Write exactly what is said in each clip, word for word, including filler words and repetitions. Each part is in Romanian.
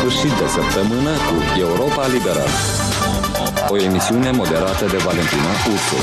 sfârșit de săptămână cu Europa Liberă. O emisiune moderată de Valentina Ursu.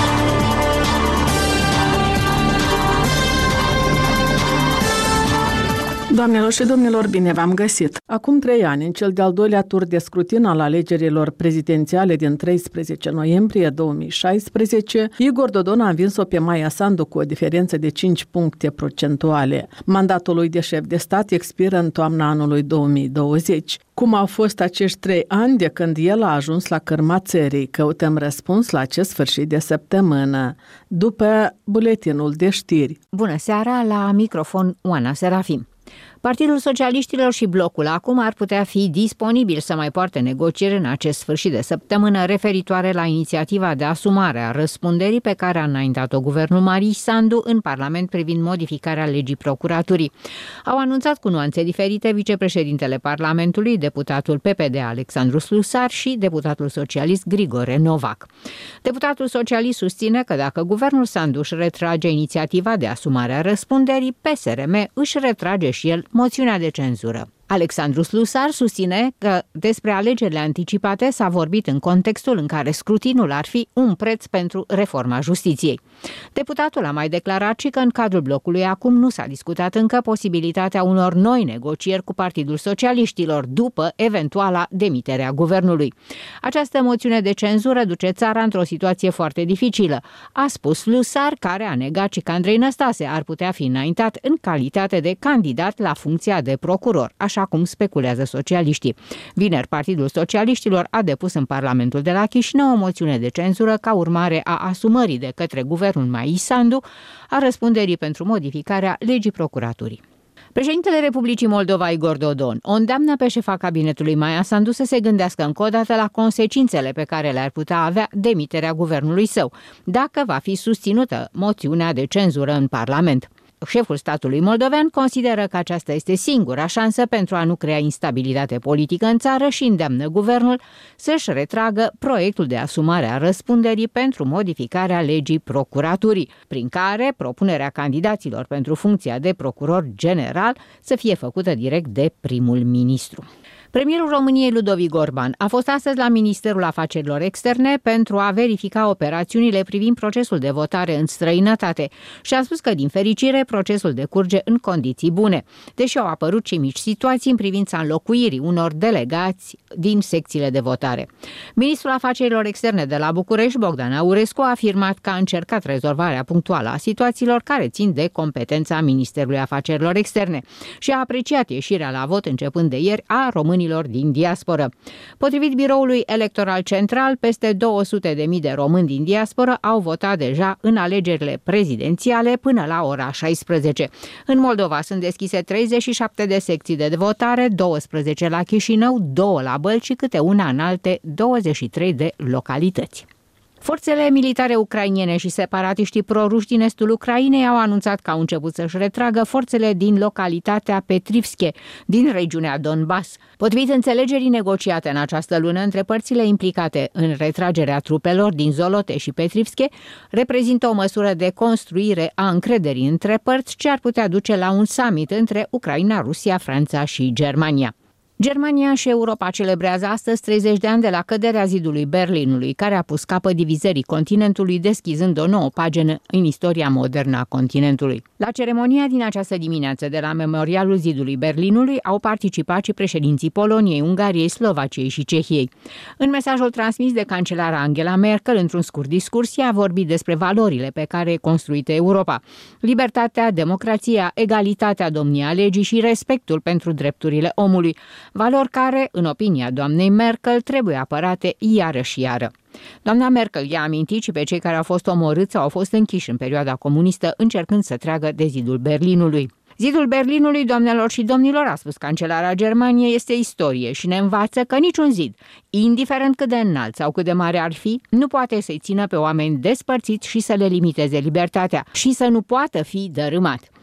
Doamnelor și domnilor, bine v-am găsit! Acum trei ani, în cel de-al doilea tur de scrutin al alegerilor prezidențiale din treisprezece noiembrie două mii șaisprezece, Igor Dodon a învins-o pe Maia Sandu cu o diferență de cinci puncte procentuale. Mandatul lui de șef de stat expiră în toamna anului două mii douăzeci. Cum au fost acești trei ani de când el a ajuns la cârma țării? Căutăm răspuns la acest sfârșit de săptămână, după buletinul de știri. Bună seara, la microfon Oana Serafim. Partidul Socialiștilor și Blocul acum ar putea fi disponibil să mai poarte negocieri în acest sfârșit de săptămână referitoare la inițiativa de asumare a răspunderii pe care a înaintat-o guvernul Marii Sandu în Parlament privind modificarea legii procuraturii. Au anunțat cu nuanțe diferite vicepreședintele Parlamentului, deputatul P P D Alexandru Slusar și deputatul socialist Grigore Novac. Deputatul socialist susține că dacă guvernul Sandu își retrage inițiativa de asumare a răspunderii, P S R M își retrage și el moțiunea de cenzură. Alexandru Slusar susține că despre alegerile anticipate s-a vorbit în contextul în care scrutinul ar fi un preț pentru reforma justiției. Deputatul a mai declarat și că în cadrul blocului acum nu s-a discutat încă posibilitatea unor noi negocieri cu Partidul Socialiștilor după eventuala demitere a guvernului. Această moțiune de cenzură duce țara într-o situație foarte dificilă, a spus Slusar, care a negat și că Andrei Năstase ar putea fi înaintat în calitate de candidat la funcția de procuror, așa cum speculează socialiștii. Vineri, Partidul Socialiștilor a depus în Parlamentul de la Chișinău o moțiune de cenzură ca urmare a asumării de către guvernul Maii Sandu a răspunderii pentru modificarea legii procuraturii. Președintele Republicii Moldova, Igor Dodon, o îndeamnă pe șefa cabinetului Maia Sandu să se gândească încă o dată la consecințele pe care le-ar putea avea demiterea guvernului său, dacă va fi susținută moțiunea de cenzură în Parlament. Șeful statului moldovean consideră că aceasta este singura șansă pentru a nu crea instabilitate politică în țară și îndeamnă guvernul să-și retragă proiectul de asumare a răspunderii pentru modificarea legii procuraturii, prin care propunerea candidaților pentru funcția de procuror general să fie făcută direct de primul ministru. Premierul României, Ludovic Orban, a fost astăzi la Ministerul Afacerilor Externe pentru a verifica operațiunile privind procesul de votare în străinătate și a spus că, din fericire, procesul decurge în condiții bune, deși au apărut și mici situații în privința înlocuirii unor delegați din secțiile de votare. Ministrul Afacerilor Externe de la București, Bogdan Aurescu, a afirmat că a încercat rezolvarea punctuală a situațiilor care țin de competența Ministerului Afacerilor Externe și a apreciat ieșirea la vot începând de ieri a românilor din diasporă. Potrivit Biroului Electoral Central, peste două sute de mii de români din diasporă au votat deja în alegerile prezidențiale până la ora șaisprezece. În Moldova sunt deschise treizeci și șapte de secții de votare, douăsprezece la Chișinău, două la Bălți și câte una în alte douăzeci și trei de localități. Forțele militare ucrainene și separatiștii proruși din estul Ucrainei au anunțat că au început să-și retragă forțele din localitatea Petrivske, din regiunea Donbass. Potrivit înțelegerii negociate în această lună între părțile implicate în retragerea trupelor din Zolote și Petrivske, reprezintă o măsură de construire a încrederii între părți ce ar putea duce la un summit între Ucraina, Rusia, Franța și Germania. Germania și Europa celebrează astăzi treizeci de ani de la căderea zidului Berlinului, care a pus capăt divizării continentului, deschizând o nouă pagină în istoria modernă a continentului. La ceremonia din această dimineață de la Memorialul Zidului Berlinului au participat și președinții Poloniei, Ungariei, Slovaciei și Cehiei. În mesajul transmis de cancelara Angela Merkel, într-un scurt discurs, ea a vorbit despre valorile pe care e construită Europa: libertatea, democrația, egalitatea, domnia legii și respectul pentru drepturile omului, valori care, în opinia doamnei Merkel, trebuie apărate iară și iară. Doamna Merkel i-a amintit și pe cei care au fost omorâți sau au fost închiși în perioada comunistă încercând să treagă de zidul Berlinului. Zidul Berlinului, doamnelor și domnilor, a spus cancelara Germaniei, este istorie și ne învață că niciun zid, indiferent cât de înalt sau cât de mare ar fi, nu poate să-i țină pe oameni despărțiți și să le limiteze libertatea și să nu poată fi dărâmat.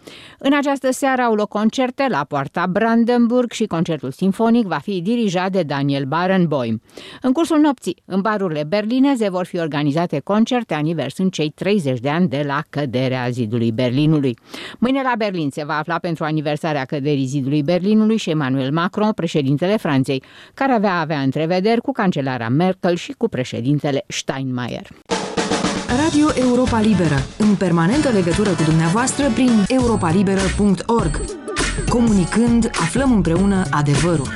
În această seară au loc concerte la Poarta Brandenburg și concertul simfonic va fi dirijat de Daniel Barenboim. În cursul nopții, în barurile berlineze vor fi organizate concerte aniversând cei treizeci de ani de la căderea zidului Berlinului. Mâine la Berlin se va afla pentru aniversarea căderii zidului Berlinului și Emmanuel Macron, președintele Franței, care avea avea întrevederi cu cancelara Merkel și cu președintele Steinmeier. Radio Europa Liberă, în permanentă legătură cu dumneavoastră prin europa liberă punct org. Comunicând, aflăm împreună adevărul.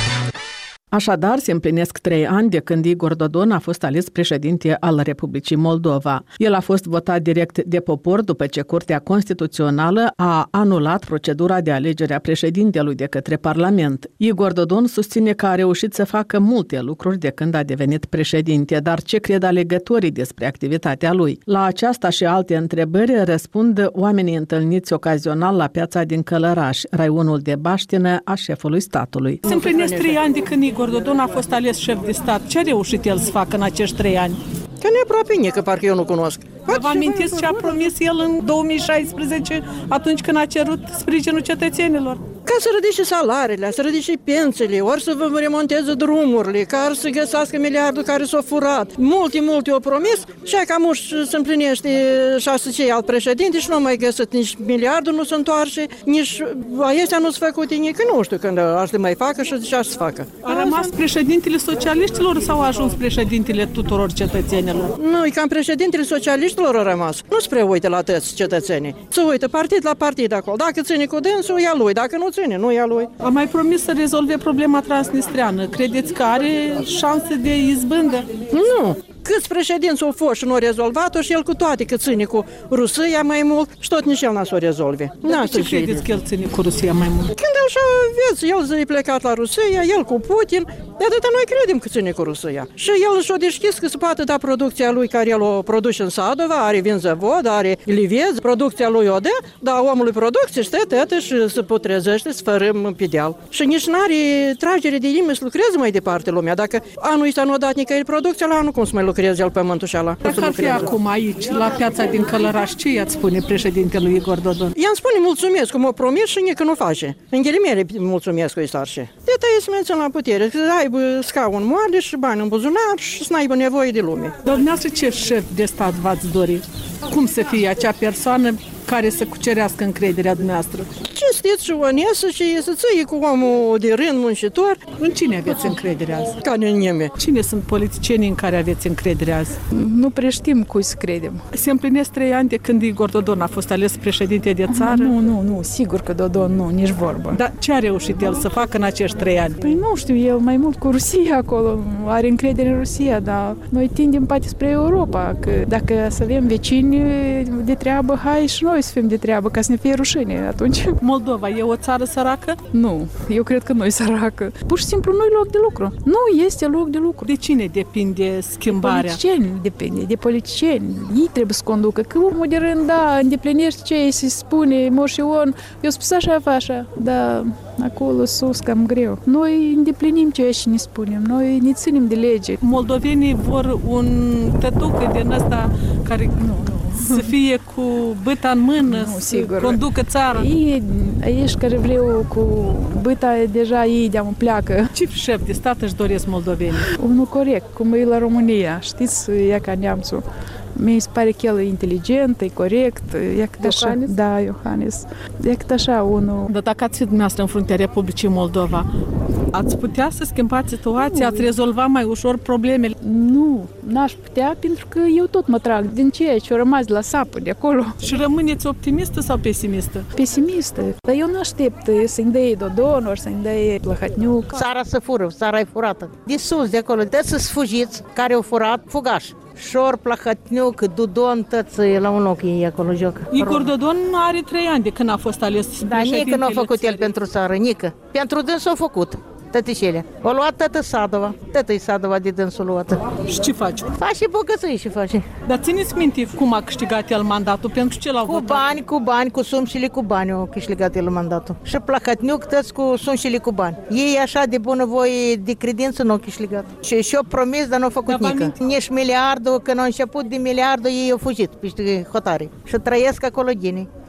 Așadar, se împlinesc trei ani de când Igor Dodon a fost ales președinte al Republicii Moldova. El a fost votat direct de popor după ce Curtea Constituțională a anulat procedura de alegere a președintelui de către Parlament. Igor Dodon susține că a reușit să facă multe lucruri de când a devenit președinte, dar ce cred alegătorii despre activitatea lui? La aceasta și alte întrebări răspund oamenii întâlniți ocazional la piața din Călăraș, raionul de Baștină a șefului statului. Se împlinesc trei ani de când Igor Dodon a fost ales șef de stat. Ce a reușit el să facă în acești trei ani? Că ne aproape nică, parcă eu nu cunosc. Vă amintiți ce a promis el în două mii șaisprezece, atunci când a cerut sprijinul cetățenilor? Ca să ridice salariile, să ridice pensiile, ori să vă remonteze drumurile, ca să găsească miliardul care s-a furat. Multe, multe au promis și cam uși se împlinește șase cei al președinte și nu mai găsit nici miliardul, nu se întoarce, nici acestea nu se făcute nici, nu știu când aș le mai facă și ce aș să facă. A rămas președintele socialiștilor sau a ajuns președintele tuturor cetățenilor? Nu, e cam președintele socialiștilor a rămas. Nu spre uite la toți cetățenii. Se uită partid la partid acolo. Dacă ține cu dânsul, ia lui. Dacă nu ține, nu ia lui. A mai promis să rezolve problema transnistreană. Credeți că are șanse de izbândă? Nu. Câți președinți au fost și nu au rezolvat-o și el cu toate că ține cu Rusia mai mult și tot nici el n-a să o rezolve. Dar de ce credeți că el ține cu Rusia mai mult? Când așa vezi, el e plecat la Rusia, el cu Putin, de atâta noi credem că ține cu Rusia. Și el și-a deschis că se poate da producția lui care el o produce în Sadova, are vinzăvod, are livez, producția lui o dă, dar omului producție stă tătă și se putrezește, se fărâm pe deal. Și nici n-are tragere de inimă să lucreze mai departe lumea. Dacă anul ăsta nu a dat nicăieri producția, la anul cum să mai lucreze el pământul și ala. Dacă ar fi acum aici, la piața din Călăraș, ce i-ați spune președintelui Igor Dodon? I-am spune mulțumesc, cum o promis și nici nu face. În ghilimele mulțumesc cu istarșe. De tăie să mențin la putere, să aibă scaun moale și bani în buzunar și să n-aibă nevoie de lume. Dar dumneavoastră ce șef de stat v-ați dori? Cum să fie acea persoană care să cucerească încrederea dumneavoastră? Cinstit și onest și să ție cu omul de rând muncitor. În cine aveți încredere azi? Ca în nimeni. Cine sunt politicienii în care aveți încredere azi? Nu prea știm cui să credem. Se împlinesc trei ani de când Igor Dodon a fost ales președinte de țară? Nu, nu, nu, sigur că Dodon nu, nici vorbă. Dar ce a reușit el să facă în acești trei ani? Păi nu știu, el mai mult cu Rusia acolo, are încredere în Rusia, dar noi tindem poate spre Europa, că dacă să avem vecini de treabă, hai și noi să fim de treabă, ca să ne fie rușine atunci. Moldova e o țară săracă? Nu, eu cred că nu e săracă. Pur și simplu nu e loc de lucru. Nu este loc de lucru. De cine depinde schimbarea? De politicieni depinde, de politicieni. Ei trebuie să conducă. Că omul de rând, da, îndeplinește ce îi se spune, moșion, eu spus așa, fa așa, dar acolo sus cam greu. Noi îndeplinim ceea ce ne spunem, noi ne ținem de lege. Moldovenii vor un tătucă din ăsta care... Nu, nu. Să fie cu băta în mână, nu, să sigur. conducă țara. Ei, aici care vreau cu băta, deja ei de-am pleacă. Ce șef de stat își doresc moldovenii? Unul corect, cum e la România, știți, e ca neamțul. Mi se pare că el e inteligent, e corect, e cât așa. Iohannis? Da, Iohannis. E cât așa unul. Dar dacă ați fi dumneavoastră în fruntea Republicii Moldova, ați putea să schimbați situația, ați rezolva mai ușor problemele? Nu, n-aș putea, pentru că eu tot mă trag din ceea ce a rămas de la sapă de acolo. Și rămâneți optimistă sau pesimistă? Pesimistă. Dar eu nu aștept să-mi dea Dodon, ori să-mi dea Plăhătniuc. Țara să fură, țara e furată. De sus, de acolo, de să sfugiți, care au furat, fugaș. Șor, Plăhătniuc, Dodon, toți la un loc ei acolo joc. Igor Dodon are trei ani de când a fost ales președintele. Dar nică nu a făcut el pentru țară, nică. Pentru dânsul a făcut. Tătișele. O luat tătă Sadova. Tătă-i Sadova de dânsul luată. Și ce face? Face bogățăi și face. Dar țineți minte cum a câștigat el mandatul? Pentru ce l-au cu votat? bani, cu bani, cu sumșile cu bani au câștigat el mandatul. Și Plăhătniuc tăți cu sumșile cu bani. Ei așa de bunăvoie, de credință nu au câștigat. Și și-au promis, dar nu au făcut nică. Nici miliardul, când au început de miliardul, ei au fugit peste hotare. Și trăiesc acolo ghinii.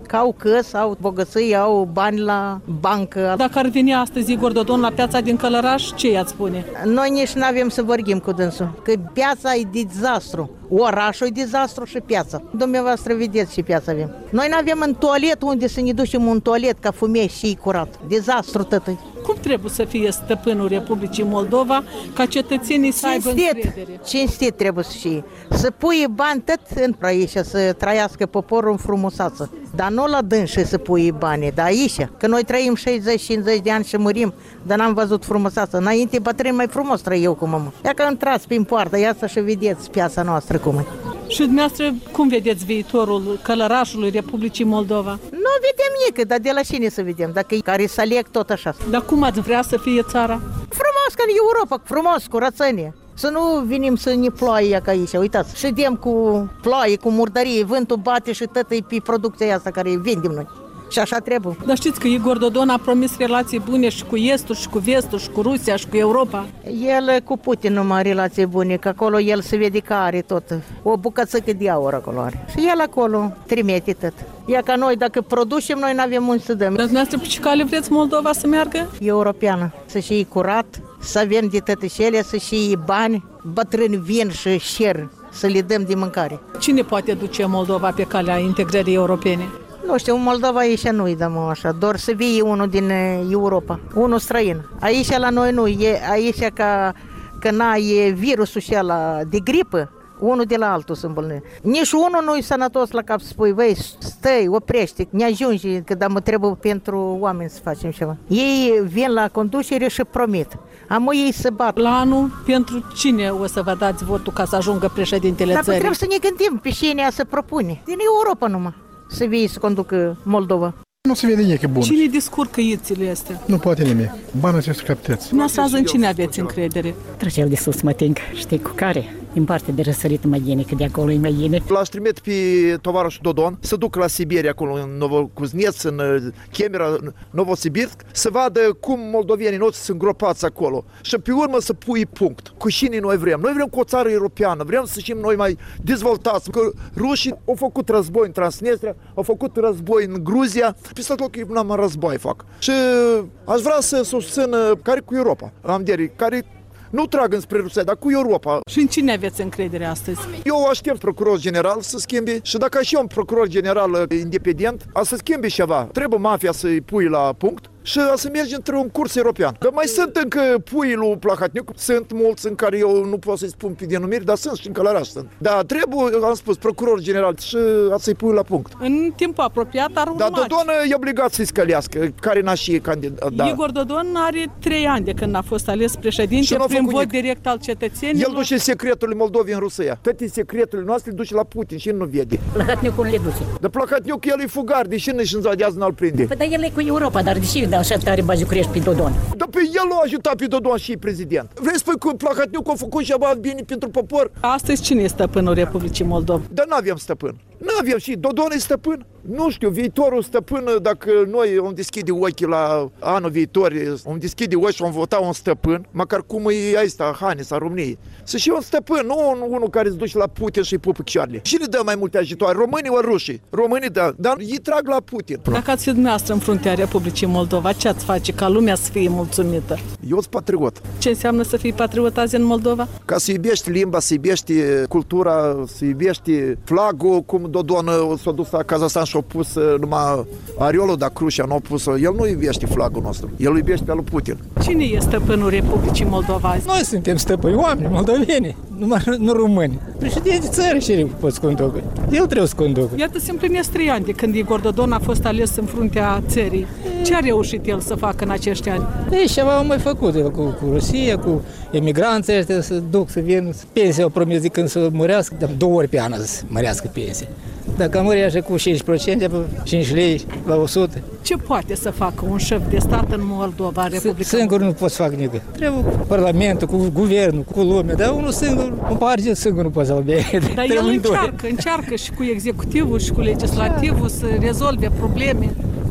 că au căs, au bogății, au bani la bancă. Dacă ar veni astăzi Igor Dodon la piața din Călăraș, ce i-ați spune? Noi nici nu avem să vorbim cu dânsul, că piața e dezastru. Orașul e dezastru și piața. Dumneavoastră vedeți ce piața avem. Noi nu avem în toalet unde să ne ducem un toalet ca fumei și curat. Dezastru tătăi. Cum trebuie să fie stăpânul Republicii Moldova ca cetățenii să aibă încredere? Cinstit trebuie să fie. Să pui bani tot în aici, să trăiască poporul în frumusață. Dar nu la dânșii să pui bani, dar aici. Că noi trăim șaizeci cincizeci de ani și murim, dar n-am văzut frumusață. Înainte bătrâni mai frumos trăi eu cu mama. Ia că intrați prin poartă, ia să și vedeți piața noastră cum e. Și dumneavoastră, cum vedeți viitorul Călărașului Republicii Moldova? Nu vedem nică, dar de la cine să vedem, dacă e care să aleg tot așa. Dar cum ați vrea să fie țara? Frumos ca în Europa, frumos, cu rățănie. Să nu venim să ne ploaie ca aici, uitați, ședem cu ploaie, cu murdărie, vântul bate și tot e pe producția asta care vindem noi. Și așa trebuie. Dar știți că Igor Dodon a promis relații bune și cu Estul, și cu Vestul, și cu Rusia, și cu Europa? El cu Putin numai relații bune, că acolo el se vede că are tot. O bucățică de aur acolo are. Și el acolo trimite tot. Ia ca noi, dacă producem, noi nu avem unde să dăm. Dar dumneavoastră pe ce cale vreți Moldova să meargă? Europeană. Să și curat, să avem de tătășele, să și bani, bătrâni vin și șer, să le dăm de mâncare. Cine poate duce Moldova pe calea integrării europene? Nu știu, în Moldova aici nu-i dăm așa, doar să vie unul din Europa, unul străin. Aici la noi nu, e aici ca, că n-a e virusul și ăla de gripă, unul de la altul se îmbolnăște. Nici unul nu-i sănătos la cap să spui, băi, stai, oprește, ne ajunge, că da mă trebuie pentru oameni să facem ceva. Ei vin la conducere și promit. Amă ei se bat. La anul, pentru cine o să vă dați votul ca să ajungă președintele Dar țării? Dar trebuie să ne gândim pe cine să propune. Din Europa numai. Să vii să conducă Moldova. Nu se vede nici bun. Cine discurcă ițile astea? Nu poate nimic. Banii acestea capteți. Nu azi în cine aveți încredere? Trăcel de sus mă ting, știi cu care? Din partea de răsărit mai bine, că de acolo e mai bine. L-aș trimite pe tovarășul Dodon să ducă la Siberia, acolo în Novokuzneț, în Chemera, Novosibirsk, să vadă cum moldovenii noștri sunt îngropați acolo. Și pe urmă să pui punct. Cu cine noi vrem? Noi vrem cu o țară europeană, vrem să fim noi mai dezvoltați. Că rușii au făcut război în Transnistria, au făcut război în Gruzia, peste tot că n-am război fac. Și aș vrea să susțină care cu Europa, am deri, care nu trag înspre Rusia, dar cu Europa. Și în cine aveți încredere astăzi? Eu aștept procuror general să schimbe și dacă și eu un procuror general independent, a să schimbe ceva. Trebuie mafia să-i pui la punct și a să mergi într-un curs european. Dar mai sunt încă puii lui Plahatniuc, sunt mulți în care eu nu pot să-i spun pe denumiri, dar sunt și în Călăraș sunt. Dar trebuie, am spus, procuror general și a să-i pui la punct. În timpul apropiat ar urma. Dar Dodon e obligat să-i scălească, care n-a și candidat. Da. Igor Dodon are trei ani de când a fost ales președinte prin vot nic. direct al cetățenilor. El duce secretul Moldovei în Rusia. Toate secreturile noastre duce la Putin și el nu vede. Plahatniuc cum le duce? Dar Plahatniuc el e fugar, deși nu-și înzadează, n-al prinde. Păi, dar el e cu Europa, dar deși de așa tare bazucurești pe Dodon? Dar pe el l-a ajutat pe Dodon și prezident. Vrei să spui că Plahatniuc a făcut ceva bine pentru popor? Astăzi cine este stăpânul Republicii Moldova? Dar n-avem stăpân. N-avem și Dodon e stăpân. Nu știu, viitorul stăpân, dacă noi vom deschide ochii la anul viitor, vom deschide ochii și vom vota un stăpân, măcar cum e ăsta, Hannes, a României. Să și un stăpân, nu un, unul care se duce la Putin și îi pupă picioarele. Cine dă mai multe ajutoare? Românii ori rușii? Românii da, dar ei trag la Putin. Dacă ați fi dumneavoastră în fruntea Republicii Moldova, ce ați face ca lumea să fie mulțumită? Eu sunt patriot. Ce înseamnă să fii patriot azi în Moldova? Ca să iubești limba, să iubești cultura, să iubești flagul, cum Dodon s-a dus la Kazahstan și a pus numai Ariolul, dar Crușa nu a pus-o. El nu iubește flagul nostru, el iubește pe lui Putin. Cine e stăpânul Republicii Moldova azi? Noi suntem stăpâni, oameni moldoveni, numai nu români. Președintele țării și pot să conducă. El trebuie să conducă. Iată, se împlinesc trei ani de când Igor Dodon a fost ales în fruntea țării. Ce a reușit el să facă în acești ani? Ei, ceva au mai făcut el cu, cu Rusia, cu emigranții ăștia să duc, să vin. Pensia au promis de când să mărească, dar două ori pe an să mărească pensia. Dacă mări așa cu cinci la sută, cinci lei la o sută. Ce poate să facă un șef de stat în Moldova, Republica? Singur nu pot să fac nimic. Trebuie cu Parlamentul, cu guvernul, cu lumea, dar unul singur, un partid singur nu poate să-l bea. Dar el încearcă, încearcă și cu executivul și cu legislativul să rezolve probleme.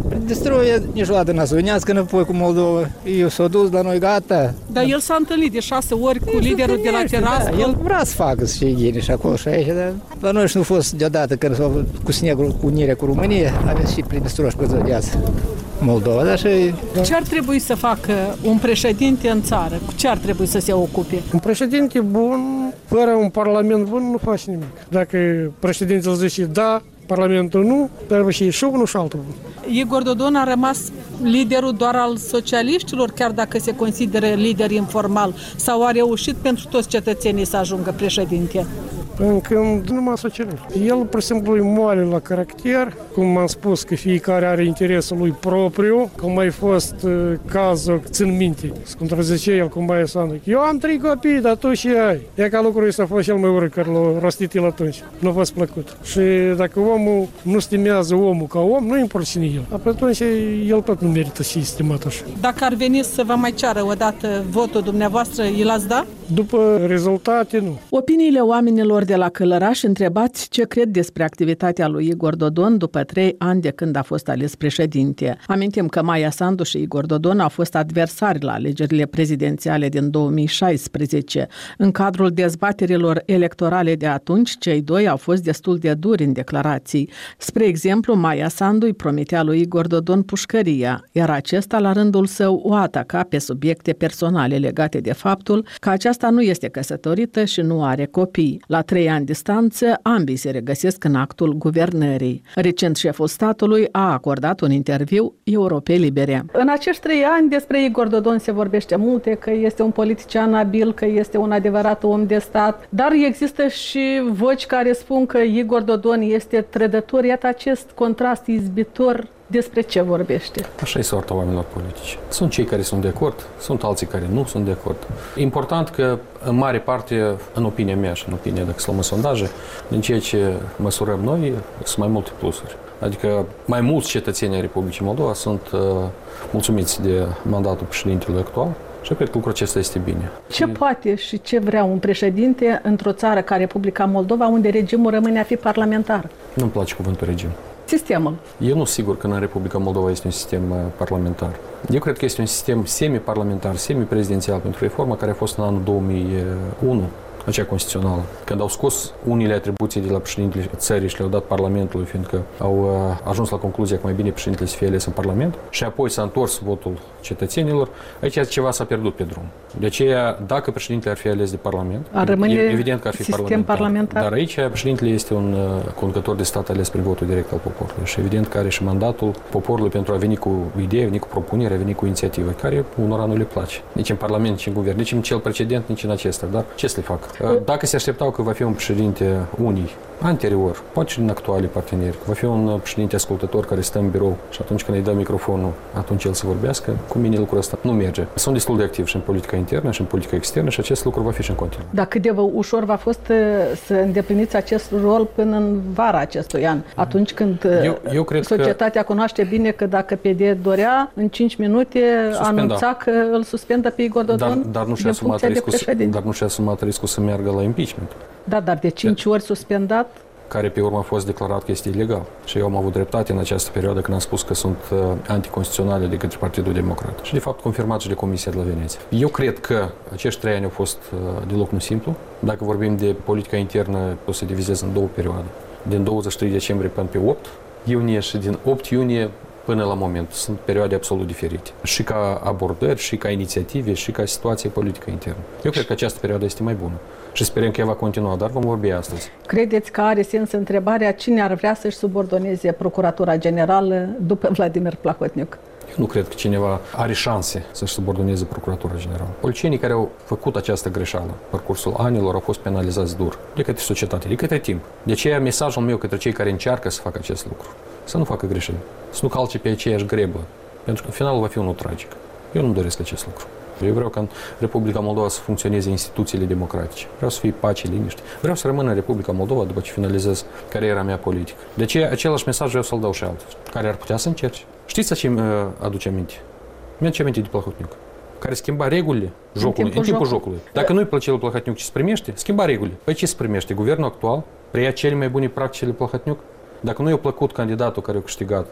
Distruie niciodată n-a să unească înapoi cu Moldova. Eu s-a dus la noi, gata. Dar el s-a întâlnit de șase ori cu liderul de la Tiraspol. Da, el vrea să facă să fie ghine și acolo și aici, dar la noi și nu fost deodată când s-a cu snegul, cu unirea cu România, aveți și prin Distru și pe viață Moldova, dar și... Ce ar trebui să facă un președinte în țară? Cu ce ar trebui să se ocupe? Un președinte bun, fără un parlament bun, nu face nimic. Dacă președintele zice da, parlamentul nu, trebuie și și unul și altul. Igor Dodon a rămas liderul doar al socialiștilor, chiar dacă se consideră lider informal, sau a reușit pentru toți cetățenii să ajungă președinte? Încă numai socialist. El, pur și simplu, e moale la caracter, cum am spus că fiecare are interesul lui propriu, cum mai fost uh, cazul, țin minte, se contrazice el cu Maia Sandu. Eu am trei copii, dar tu și ai. E ca lucrul ăsta a fost cel mai urât care l-a rostit el atunci. Nu a fost plăcut. Și dacă omul nu stimează omul ca om, nu importă cine el. Atunci el tot nu merită și stimat așa. Dacă ar veni să vă mai ceară odată votul dumneavoastră, îl ați da? După rezultate, nu. Opiniile oamenilor de la Călăraș întrebați ce cred despre activitatea lui Igor Dodon după trei ani de când a fost ales președinte. Amintim că Maia Sandu și Igor Dodon au fost adversari la alegerile prezidențiale din două mii șaisprezece. În cadrul dezbaterilor electorale de atunci, cei doi au fost destul de duri în declarații. Spre exemplu, Maia Sandu îi promitea lui Igor Dodon pușcăria, iar acesta la rândul său o ataca pe subiecte personale legate de faptul că aceasta nu este căsătorită și nu are copii. La trei ani distanță, ambii se regăsesc în actul guvernării. Recent, șeful statului a acordat un interviu Europei Libere. În acești trei ani despre Igor Dodon se vorbește multe, că este un politician abil, că este un adevărat om de stat, dar există și voci care spun că Igor Dodon este trădător. Iată acest contrast izbitor. Despre ce vorbește? Așa e soarta oamenilor politici. Sunt cei care sunt de acord, sunt alții care nu sunt de acord. Important că, în mare parte, în opinia mea și în opinia, dacă să luăm sondaje, din ceea ce măsurăm noi, sunt mai multe plusuri. Adică mai mulți cetățeni ai Republicii Moldova sunt uh, mulțumiți de mandatul președintelui actual. Și cred că lucrul acesta este bine. Ce poate și ce vrea un președinte într-o țară ca Republica Moldova, unde regimul rămâne a fi parlamentar? Nu-mi place cuvântul regim. Sistemul. Eu nu sigur că în Republica Moldova este un sistem parlamentar. Eu cred că este un sistem semi-parlamentar, semi-prezidențial pentru reforma care a fost în anul două mii unu, acea constituțională. Când au scos unele atribuții de la președintele țării și le-au dat Parlamentului, fiindcă au ajuns la concluzia că mai bine președintele să fie ales în Parlament și apoi s-a întors votul cetățenilor, aici ceva s-a pierdut pe drum. De aceea, dacă președintele ar fi ales de Parlament, ar rămâne evident că ar fi sistem parlamentar. parlamentar. Dar aici președintele este un conducător de stat ales prin votul direct al poporului și evident că are și mandatul poporului pentru a veni cu idei, a veni cu propunere, a veni cu inițiative, care unora nu le place. Nici în Parlament, nici în guvern, nici în cel precedent, nici în acesta. Dar ce să le fac? Dacă se așteptau că va fi un președinte unii, anterior, poate și din actuale parteneri, că va fi un președinte ascultător care stă în birou și atunci când îi dă microfonul, atunci el să vorbească, cu mine lucrul ăsta nu merge. Sunt destul de activ și în politica internă și în politica externă și acest lucru va fi și în continuu. Dar cât de ușor v-a fost să îndepliniți acest rol până în vara acestui an, atunci când eu, eu cred societatea că... cunoaște bine că dacă P D dorea, în cinci minute suspenda. Anunța că îl suspendă pe Igor Dodon. Dar, dar nu și-a asumat riscul, dar nu și-a asumat riscul să meargă la impeachment. Da, dar de cinci ori suspendat? Care pe urmă a fost declarat că este ilegal. Și eu am avut dreptate în această perioadă când am spus că sunt uh, anticonstituționale de către Partidul Democrat. Și de fapt confirmat și de Comisia de la Veneția. Eu cred că acești trei ani au fost uh, deloc nu simplu. Dacă vorbim de politica internă, o să divizez în două perioade. Din douăzeci și trei decembrie până pe opt iunie și din opt iunie până la moment. Sunt perioade absolut diferite. Și ca abordări, și ca inițiative, și ca situație politică internă. Eu cred că această perioadă este mai bună. Și sperăm că ea va continua, dar vom vorbi astăzi. Credeți că are sens întrebarea cine ar vrea să-și subordoneze Procuratura Generală după Vladimir Plahotniuc? Eu nu cred că cineva are șanse să-și subordoneze Procuratura Generală. Policienii care au făcut această greșeală parcursul anilor au fost penalizați dur de către societate, de către timp. De aceea mesajul meu către cei care încearcă să facă acest lucru, să nu facă greșeli, să nu calce pe aceeași grebă, pentru că finalul va fi unul tragic. Eu nu doresc acest lucru. Eu vreau ca în Republica Moldova să funcționeze instituțiile democratice. Vreau să fie pace, liniște. Vreau să rămân în Republica Moldova după ce finalizez cariera mea politică. De aceea, același mesaj vreau să-l dau și altul, care ar putea să încerce. Știți ce îmi aduce aminte? Mi-aduce aminte de Plahotniuc, care schimba regulile jocului, în timpul, în timpul jocului. Dacă nu-i plăcea lui Plahotniuc ce se primește, schimba regulile. Păi ce se primește? Guvernul actual preia cele mai bune practici ale Plahotniuc? Dacă nu i-a plăcut candidatul care a câștigat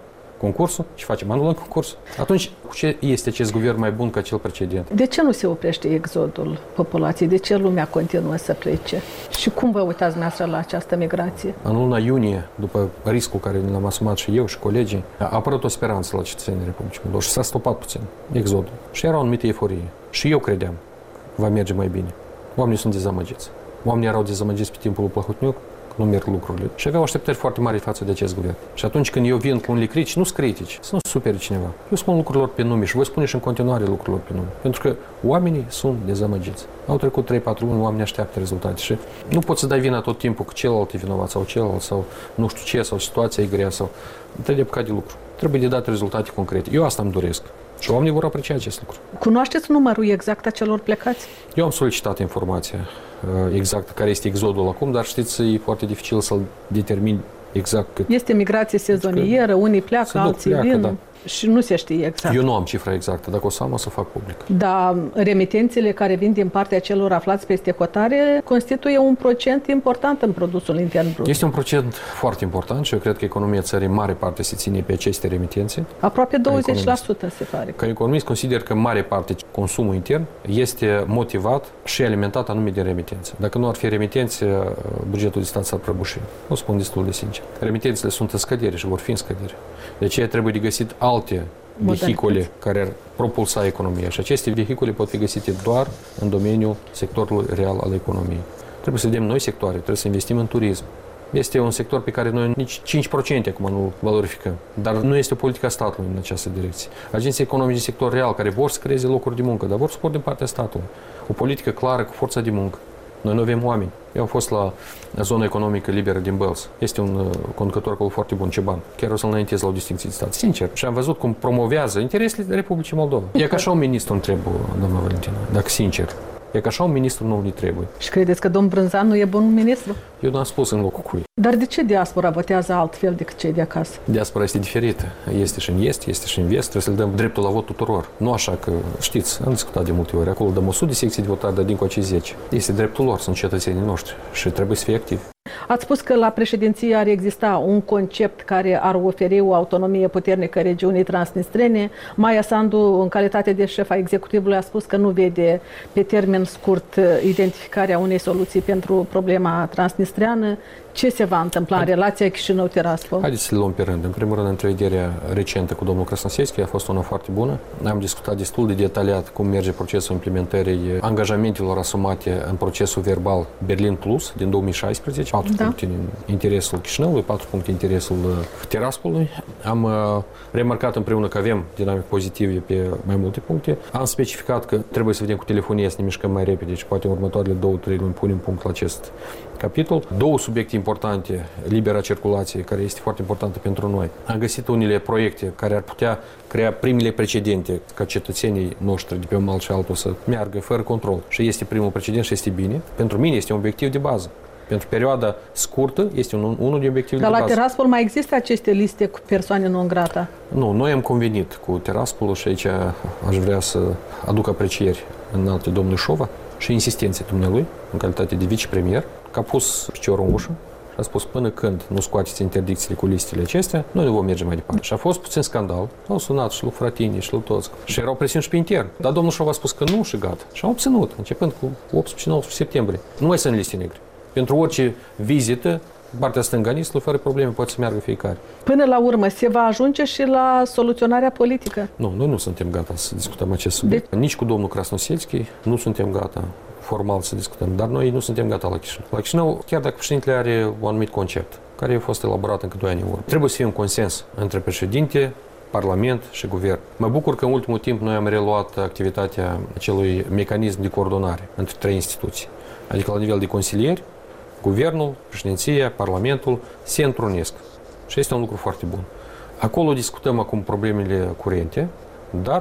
concursul și facem, anulăm concursul. Atunci, ce este acest guvern mai bun ca cel precedent? De ce nu se oprește exodul populației? De ce lumea continuă să plece? Și cum vă uitați dumneavoastră la această migrație? În luna iunie, după riscul care ne l-am asumat și eu și colegii, a apărut o speranță la cetățenii Republicii Moldova și s-a stopat puțin exodul. Și era o anumită euforie. Și eu credeam, va merge mai bine. Oamenii sunt dezamăgiți. Oamenii erau dezamăgiți pe timpul lui Plahotniuc, nu merg lucrurile. Și aveau așteptări foarte mari față de acest guvern. Și atunci când eu vin cu unele critici, nu sunt critici, să nu supere cineva. Eu spun lucrurilor pe nume și voi spune și în continuare lucrurilor pe nume. Pentru că oamenii sunt dezamăgiți. Au trecut trei patru luni, oamenii așteaptă rezultate și nu poți să dai vina tot timpul că celălalt e vinovat sau celălalt sau nu știu ce, sau situația e grea sau... Trebuie de apucat de lucru. Trebuie de dat rezultate concrete. Eu asta îmi doresc. Și oamenii vor aprecia acest lucru. Cunoașteți numărul exact a celor plecați? Eu am solicitat informația exact care este exodul acum, dar știți, e foarte dificil să-l determin exact cât. Este migrație sezonieră, unii pleacă, alții pleacă, vin da. Și nu se știe exact. Eu nu am cifra exactă, dacă o să am, o să fac public. Dar remitențele care vin din partea celor aflați peste hotare constituie un procent important în produsul intern brut. Este un procent foarte important și eu cred că economia țării în mare parte se ține pe aceste remitențe. Aproape douăzeci la sută se pare. Ca economist consider că în mare parte consumul intern este motivat și alimentat anume de remitențe. Dacă nu ar fi remitențe, bugetul de stat s-ar prăbuși. O spun destul de sincer. Remitențele sunt în scădere și vor fi în scădere. De aceea trebuie de găsit alte vehicule care ar propulsa economia. Și aceste vehicule pot fi găsite doar în domeniul sectorului real al economiei. Trebuie să vedem noi sectoare, trebuie să investim în turism. Este un sector pe care noi nici cinci la sută acum nu valorificăm. Dar nu este o politică a statului în această direcție. Agenții economici de sector real care vor să creeze locuri de muncă, dar vor suport din partea statului. O politică clară cu forța de muncă. Noi nu avem oameni. Eu am fost la zona economică liberă din Bălți. Este un uh, conducător acolo foarte bun, Ceban. Chiar o să-l înaintez la o distinție de stat. Sincer. Și am văzut cum promovează interesele Republicii Moldova. E ca așa un ministru îmi trebuie, doamna Valentina, dacă sincer. E ca așa un ministru nou ne trebuie. Și credeți că domnul Brânzan nu e bun ministru? Eu n-am spus în locul cui. Dar de ce diaspora votează altfel decât cei de acasă? Diaspora este diferită. Este și în est, este și în vest. Trebuie să le dăm dreptul la vot tuturor. Nu așa că, știți, am discutat de multe ori. Acolo dăm o sută de secții de votare, dar din cu acei zece. Este dreptul lor, sunt cetățenii noștri și trebuie să fie activi. Ați spus că la președinție ar exista un concept care ar oferi o autonomie puternică regiunii transnistrene. Maia Sandu, în calitate de șef a executivului, a spus că nu vede pe termen scurt identificarea unei soluții pentru problema transnistreană. Ce se va întâmpla în relația Chișinău-Tiraspol? Haideți să le luăm pe rând. În primul rând, întrevederea recentă cu domnul Krasnăsescu a fost una foarte bună. Am discutat destul de detaliat cum merge procesul implementării angajamentelor asumate în procesul verbal Berlin Plus din două mii șaisprezece. Patru da. puncte în interesul Chișinăului, patru puncte în interesul Tiraspolului. Am uh, remarcat împreună că avem dinamic pozitive pe mai multe puncte. Am specificat că trebuie să vedem cu telefonia să ne mișcăm mai repede și poate în următoarele două, trei luni punem punct la acest capitol. Două subiecte importante, libera circulație, care este foarte importantă pentru noi. Am găsit unele proiecte care ar putea crea primele precedente ca cetățenii noștri de pe un mal și altul să meargă fără control. Și este primul precedent și este bine. Pentru mine este un obiectiv de bază. Pentru perioada scurtă este un, unul din obiectivele de bază. Dar la Tiraspol mai există aceste liste cu persoane non grata? Nu, noi am convenit cu Tiraspolul și aici aș vrea să aduc aprecieri în alte domnul Șova și insistențe dumnealui, în calitate de vicepremier, că a pus piciorul în ușă și a spus până când nu scoateți interdicțiile cu listele acestea, noi nu vom merge mai departe. Și a fost puțin scandal. Au sunat și lui Fratini și lui toți. Și erau presiuni și pe intern. Dar domnul Șova a spus că nu și gata. Și au obținut, începând cu optsprezece nouăsprezece septembrie. Nu mai sunt liste negre. Pentru orice vizită, partea stânganistului, fără probleme, poate să meargă fiecare. Până la urmă, se va ajunge și la soluționarea politică? Nu, noi nu suntem gata să discutăm acest subiect. De... Nici cu domnul Krasnoselski nu suntem gata formal să discutăm, dar noi nu suntem gata la Chișinău. La Chișinău, chiar dacă președintele are un anumit concept, care a fost elaborat încă doi ani în urmă, trebuie să fie un consens între președinte, Parlament și Guvern. Mă bucur că în ultimul timp noi am reluat activitatea acelui mecanism de coordonare între trei instituții. Adică la nivel de consilieri, Guvernul, președinția, Parlamentul se întrunesc. Și este un lucru foarte bun. Acolo discutăm acum problemele curente, dar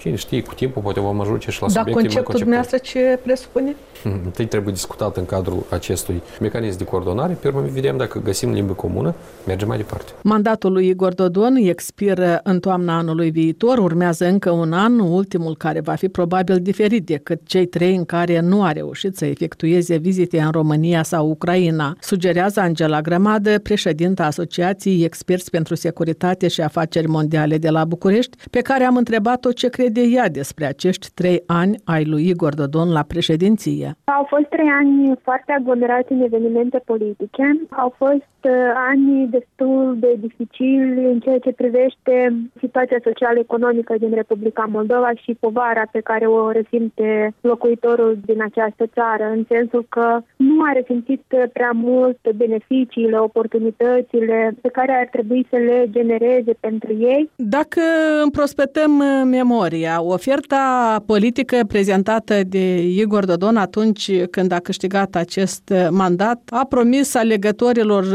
Cine știe, cu timpul poate vom ajunge și la Dar subiecte mai conceptul dumneavoastră ce presupune? Întâi trebuie discutat în cadrul acestui mecanism de coordonare, pe urmă vedem dacă găsim limbă comună, mergem mai departe. Mandatul lui Igor Dodon expiră în toamna anului viitor, urmează încă un an, ultimul care va fi probabil diferit decât cei trei în care nu a reușit să efectueze vizite în România sau Ucraina, sugerează Angela Grămadă, președinta Asociației Experți pentru Securitate și Afaceri Mondiale de la București, pe care am întrebat-o ce crede ea despre acești trei ani ai lui Igor Dodon la președinție. Au fost trei ani foarte aglomerați în evenimente politice, au fost ani destul de dificili în ceea ce privește situația social-economică din Republica Moldova și povara pe care o resimte locuitorul din această țară, în sensul că nu a resimțit prea mult beneficiile, oportunitățile pe care ar trebui să le genereze pentru ei. Dacă împrospătăm memoria, oferta politică prezentată de Igor Dodon atunci când a câștigat acest mandat a promis alegătorilor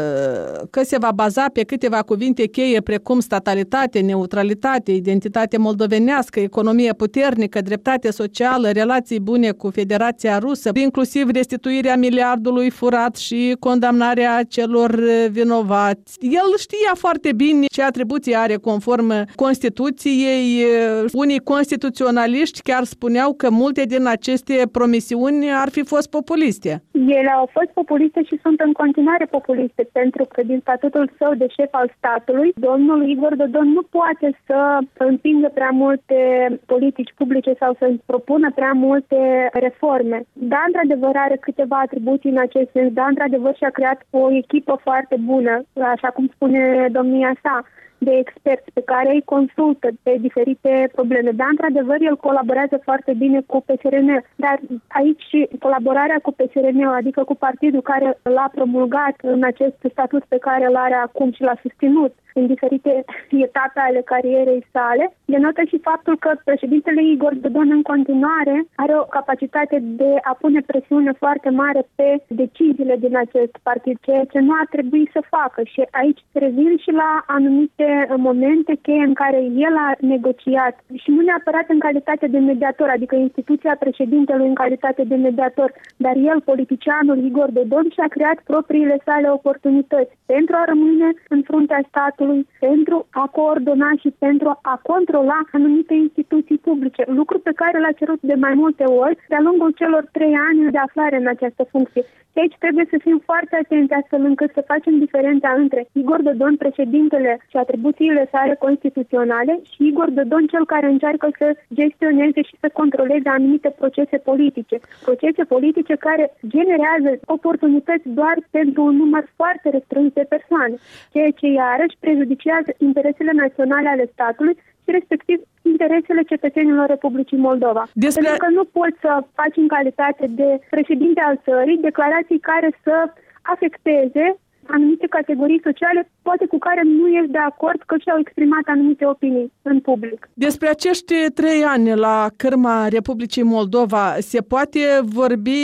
că se va baza pe câteva cuvinte cheie precum statalitate, neutralitate, identitate moldovenească, economie puternică, dreptate socială, relații bune cu Federația Rusă, inclusiv restituirea miliardului furat și condamnarea celor vinovați. El știa foarte bine ce atribuții are conform Constituției. Unii constituționaliști chiar spuneau că multe din aceste promisiuni ar fi fost populiste. Ele au fost populiste și sunt în continuare populiste, pentru că din statutul său de șef al statului, domnul Igor Dodon nu poate să împingă prea multe politici publice sau să propună prea multe reforme. Da, într-adevăr, are câteva atribuții în acest sens, da, într-adevăr, și-a creat o echipă foarte bună, așa cum spune domnia sa, de experți pe care îi consultă pe diferite probleme. Dar, într-adevăr, el colaborează foarte bine cu P S R N. Dar aici și colaborarea cu P S R N, adică cu partidul care l-a promulgat în acest statut pe care îl are acum și l-a susținut în diferite etape ale carierei sale, denotă și faptul că președintele Igor Dodon în continuare are o capacitate de a pune presiune foarte mare pe deciziile din acest partid, ceea ce nu ar trebui să facă. Și aici revin și la anumite momente cheie în care el a negociat și nu neapărat în calitate de mediator, adică instituția președintelui în calitate de mediator, dar el, politicianul Igor Dodon, și-a creat propriile sale oportunități pentru a rămâne în fruntea statului, pentru a coordona și pentru a controla anumite instituții publice, lucru pe care l-a cerut de mai multe ori de-a lungul celor trei ani de aflare în această funcție. Și aici trebuie să fim foarte atenți astfel încât să facem diferența între Igor Dodon, președintele și atribuțiile sale constituționale, și Igor Dodon, cel care încearcă să gestioneze și să controleze anumite procese politice. Procese politice care generează oportunități doar pentru un număr foarte restrâns de persoane, ceea ce iarăși prejudiciază interesele naționale ale statului și respectiv interesele cetățenilor Republicii Moldova. Despre... Pentru că nu poți să faci în calitate de președinte al țării declarații care să afecteze anumite categorii sociale, poate cu care nu ești de acord, că și-au exprimat anumite opinii în public. Despre acești trei ani la cârma Republicii Moldova se poate vorbi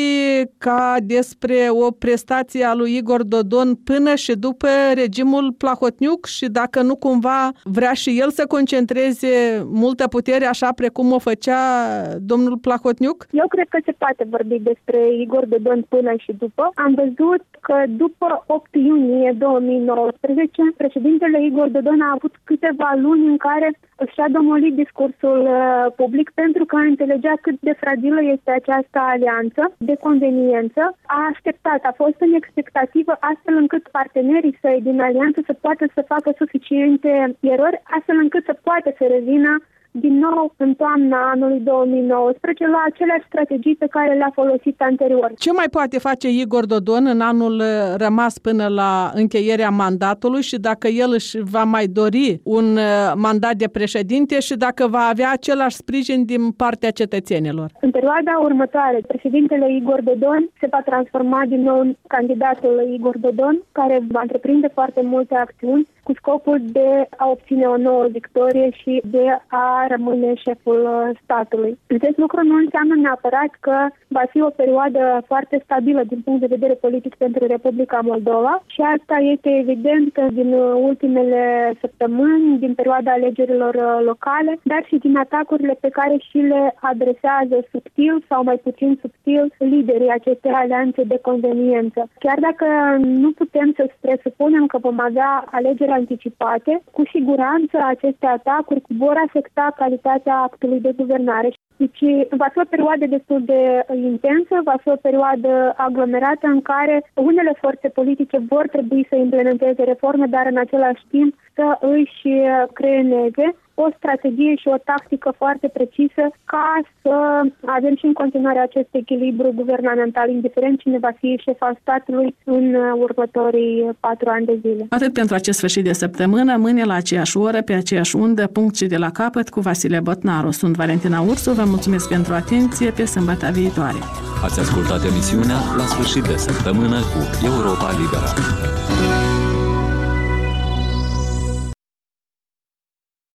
ca despre o prestație a lui Igor Dodon până și după regimul Plahotniuc și dacă nu cumva vrea și el să concentreze multă putere așa precum o făcea domnul Plahotniuc? Eu cred că se poate vorbi despre Igor Dodon până și după. Am văzut că după opt iunie două mii nouăsprezece, președintele Igor Dodon a avut câteva luni în care și-a domolit discursul uh, public pentru că înțelegea cât de fragilă este această alianță de conveniență. A așteptat, a fost în expectativă astfel încât partenerii săi din alianță să poată să facă suficiente erori, astfel încât să poată să revină din nou în toamna anului două mii nouăsprezece la aceleași strategii pe care le-a folosit anterior. Ce mai poate face Igor Dodon în anul rămas până la încheierea mandatului și dacă el își va mai dori un mandat de președinte și dacă va avea același sprijin din partea cetățenilor? În perioada următoare, președintele Igor Dodon se va transforma din nou în candidatul Igor Dodon, care va întreprinde foarte multe acțiuni cu scopul de a obține o nouă victorie și de a rămâne șeful statului. Acest lucru nu înseamnă neapărat că va fi o perioadă foarte stabilă din punct de vedere politic pentru Republica Moldova și asta este evident din ultimele săptămâni, din perioada alegerilor locale, dar și din atacurile pe care și le adresează subtil sau mai puțin subtil liderii acestei alianțe de conveniență. Chiar dacă nu putem să presupunem că vom avea alegeri anticipate, cu siguranță aceste atacuri vor afecta calitatea actului de guvernare. Deci va fi o perioadă destul de intensă, va fi o perioadă aglomerată în care unele forțe politice vor trebui să implementeze reforme, dar în același timp să își creioneze o strategie și o tactică foarte precisă ca să avem și în continuare acest echilibru guvernamental, indiferent cine va fi șef al statului în următorii patru ani de zile. Atât pentru acest sfârșit de săptămână, mâine la aceeași oră, pe aceeași undă, punct și de la capăt cu Vasile Botnaru. Sunt Valentina Ursu, vă mulțumesc pentru atenție, pe sâmbătă viitoare. Ați ascultat emisiunea La sfârșit de săptămână cu Europa Liberă.